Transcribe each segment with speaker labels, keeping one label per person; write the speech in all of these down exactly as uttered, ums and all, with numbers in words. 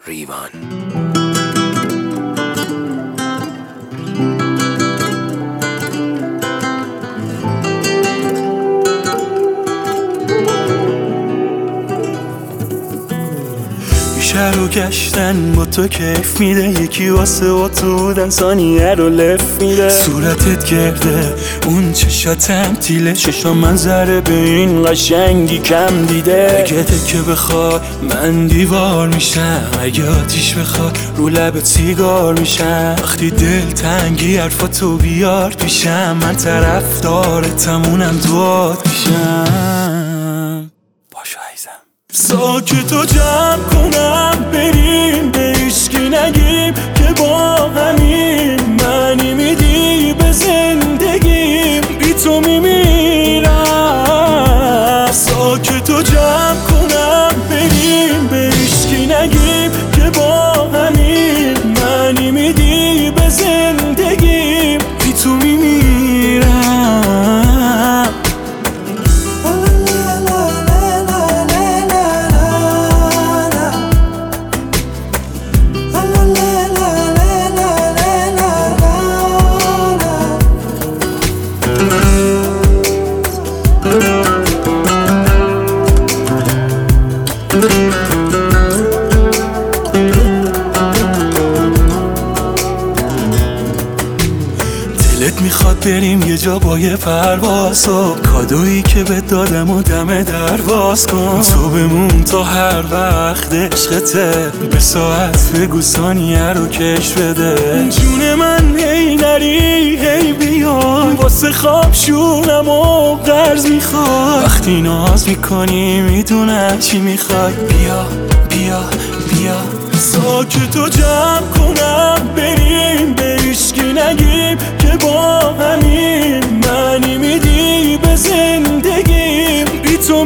Speaker 1: ریوان.
Speaker 2: شهر رو گشتن با تو کیف میده، یکی واسه اتو بودن ثانیه رو لف میده. صورتت گرده اون چشاتم تیله، چشا منظره به این قشنگی کم دیده. اگه که بخوای من دیوار میشم، اگه آتیش بخوای رو لبت سیگار میشم. وقتی دل تنگی حرفاتو بیار پیشم، من طرفدارتم اونم دوات میشم. باشو عزیزم ساکت و جمع کنم بریم، به هیچکی نگیم که با همین معنی میدی به زندگیم، بی تو میمیرم. ساکت و جمع کنم بریم، به هیچکی نگیم که با همین معنی میدی به زندگیم، بی تو میمیرم. دلت میخواد بریم یه جا با یه پرواز، کادویی که بهت دادم و دم درواز کن. تو بمون تا هر وقت عشقته، به ساعت بگو ثانیه رو کش بده. جون من هی نری هی بیای، واسه خواب شونم و قرض میخوای. وقتی ناز میکنی میدونم چی میخوای، بیا بیا بیا. ساکت و جمع کنم بریم، به هیچکی نگیم که با همین معنی میدی به زندگیم، بی تو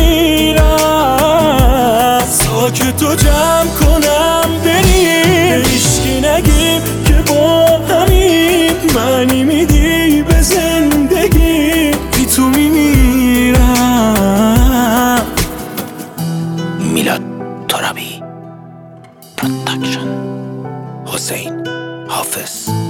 Speaker 2: میمیرم. ساکت و جمع کنم بریم، به هیچکی نگیم که با همین معنی میدی به زندگیم، بی تو میمیرم.
Speaker 1: میلاد ترابی پروداکشن، حسین حافظ.